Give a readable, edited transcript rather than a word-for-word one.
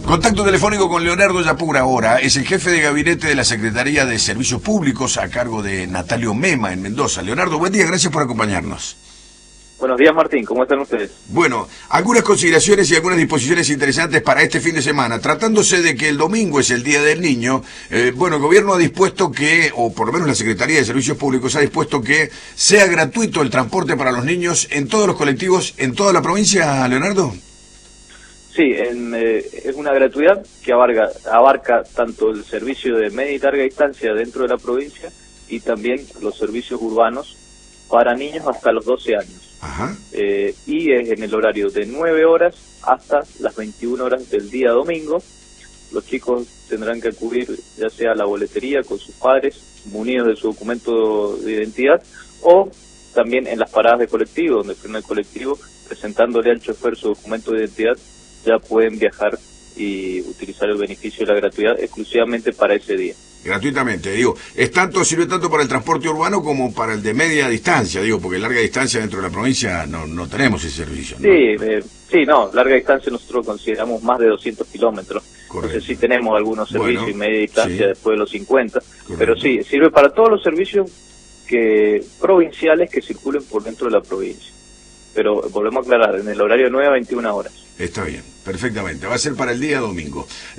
Contacto telefónico con Leonardo Yapur ahora. Es el jefe de gabinete de la Secretaría de Servicios Públicos a cargo de Natalio Mema en Mendoza. Leonardo, buen día, gracias por acompañarnos. Buenos días, Martín, ¿cómo están ustedes? Bueno, algunas consideraciones y algunas disposiciones interesantes para este fin de semana. Tratándose de que el domingo es el Día del Niño, el gobierno ha dispuesto que, o por lo menos la Secretaría de Servicios Públicos ha dispuesto que sea gratuito el transporte para los niños en todos los colectivos, en toda la provincia, Leonardo. Sí, es una gratuidad que abarca tanto el servicio de media y larga distancia dentro de la provincia y también los servicios urbanos para niños hasta los 12 años. Ajá. Y es en el horario de 9 horas hasta las 21 horas del día domingo. Los chicos tendrán que acudir ya sea a la boletería con sus padres, munidos de su documento de identidad, o también en las paradas de colectivo, donde frena el colectivo, presentándole al chofer su documento de identidad, ya pueden viajar y utilizar el beneficio de la gratuidad exclusivamente para ese día. Gratuitamente, sirve tanto para el transporte urbano como para el de media distancia, porque larga distancia dentro de la provincia no tenemos ese servicio, ¿no? Larga distancia nosotros consideramos más de 200 kilómetros. Correcto. Entonces sí tenemos algunos servicios y media distancia sí. Después de los 50, Correcto. Pero sí, sirve para todos los servicios provinciales que circulen por dentro de la provincia. Pero volvemos a aclarar, en el horario de 9 a 21 horas. Está bien, perfectamente. Va a ser para el día domingo.